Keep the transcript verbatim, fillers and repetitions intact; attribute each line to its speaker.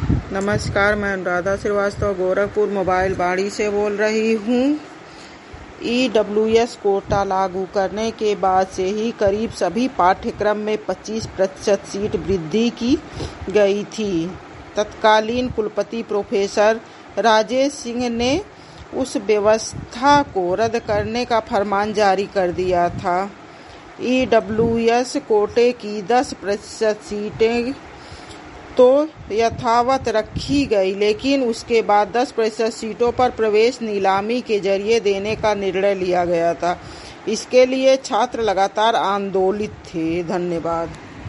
Speaker 1: नमस्कार, मैं अनुराधा श्रीवास्तव गोरखपुर मोबाइल बाड़ी से बोल रही हूँ। ई डब्ल्यू एस कोटा लागू करने के बाद से ही करीब सभी पाठ्यक्रम में पच्चीस प्रतिशत सीट वृद्धि की गई थी। तत्कालीन कुलपति प्रोफेसर राजेश सिंह ने उस व्यवस्था को रद्द करने का फरमान जारी कर दिया था। ई डब्ल्यू एस कोटे की दस प्रतिशत सीटें तो यथावत रखी गई, लेकिन उसके बाद दस प्रतिशत सीटों पर प्रवेश नीलामी के जरिए देने का निर्णय लिया गया था। इसके लिए छात्र लगातार आंदोलित थे। धन्यवाद।